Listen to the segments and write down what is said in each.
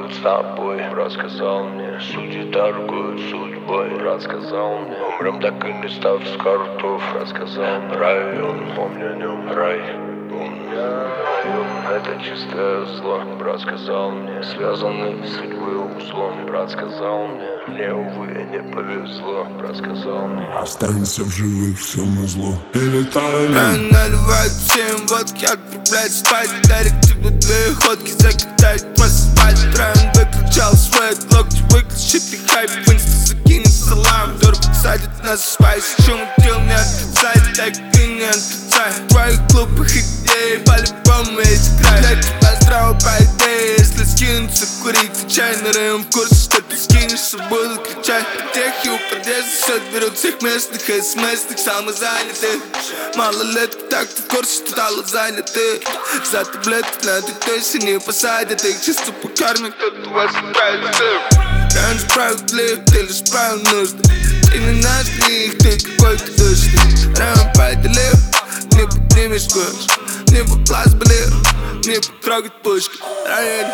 будут с тобой. Рассказал мне, судьи торгуют судьбой. Рассказал мне, умрем так и не став с картов. Рассказал мне, район, помни о нем, район. Это чистое зло. Брат сказал мне, связаны судьбы узлом. Брат сказал мне, увы, не повезло. Брат сказал мне, останься в живых, все назло. И летали. Наливают всем водки, отправляют спать. Дарит тебе две ходки, закидает в асфальт. Район выключал свой локти, выключит и хайп. В инста закинет салам, дорого садит на спайс. Шум дел не отрицает, так и не отрицай. Твои глупых идей по-любому есть край. Для тебя здраво по идее, если скинуться курить. Случайно район в курсе, что ты скинешься, будут кричать. Техи у подъезда все берут всех местных смс-ных самозанятых. Малолетки, так ты в курсе, что стало заняты. За таблетки на ты точно не посадят. Их чисто покормят, кто-то вас отправит. Район справедлив, ты лишь справил нужды. Ты не наш них, ты какой-то душный. Район поделил, не поднимешь курс. Не по глаз болел, не потрогать пушки. Район.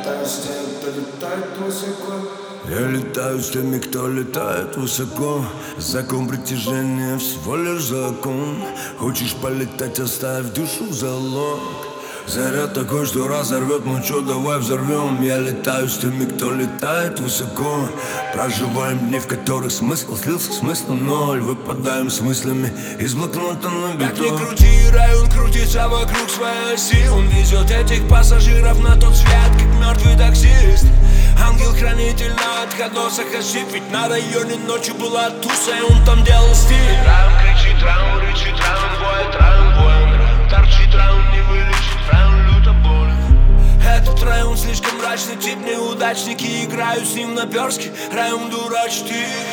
Я летаю с теми, кто летает высоко. Закон притяжения всего лишь закон. Хочешь полетать, оставь душу в залог. Заряд такой, что разорвет, ну чё, давай взорвем. Я летаю с теми, кто летает высоко. Проживаем дни, в которых смысл слился, смысла ноль. Выпадаем с мыслями из блокнота на бетон. Как ни крути, район крутится вокруг своей оси. Он везет этих пассажиров на тот свет, как мертвый таксист. Ангел-хранитель на отходосах осип. Ведь на районе ночью была туса, и он там делал стиль. район кричит, район рычит, район воет, район воин. Торчит, район не вылечит, район люто болен. Этот район слишком мрачный, тип неудачники. Играю с ним на перске, район дурачит.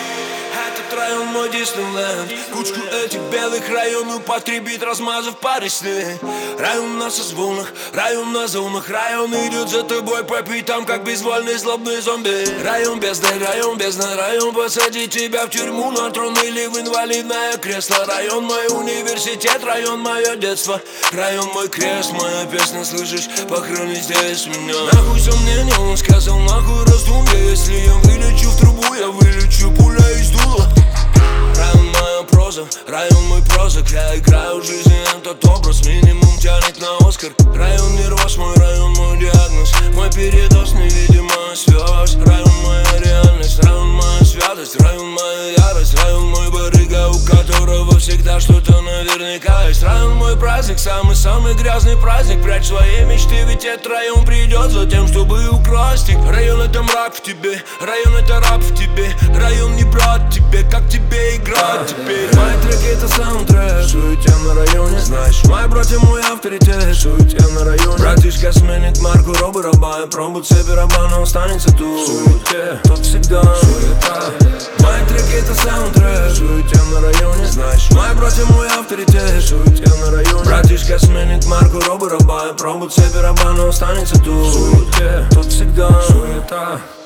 Этот район мой Диснейленд. Кучку этих белых район употребит, размазав по ресне. Район на созвонах, район на зонах. Район идет за тобой по пятам, как безвольный злобный зомби. Район бездна, район посадит тебя в тюрьму, на трон или в инвалидное кресло. Район мой университет, район мое детство. Район мой крест, моя песня, слышишь, похорони здесь меня. Нахуй сомнения, он сказал, нахуй раздумья. Если я вылечу в трубу, я вылечу, пуля из дула. Район моя проза, район мой прозак. Я играю в жизни этот образ, минимум тянет на Оскар. Район не рос, мой район мой диагноз. Мой передоз, невидимая связь. Район моя реальность, район моя святость. Район моя ярость, район мой барыга, у которого всегда что-то наверняка есть. Район мой праздник, самый-самый грязный праздник. Прячь свои мечты, ведь этот район придет за тем, чтобы украсть их. Район это мрак в тебе, район это раб в тебе. Район не брат тебе, как тебе играть теперь. Мои треки это саундтрек, суете на районе, знаешь. Мои братья мой авторитет, суете на районе. Братишка сменит марку робы раба, пробует себе раба, но останется тут. Суете, тут всегда суета. Мои треки это саундтрек, суете на районе, знаешь. Мои братья мой авторитет, суете на районе. Братишка сменит марку робы раба, пробует себе раба, но останется тут. Суете, тут всегда суета.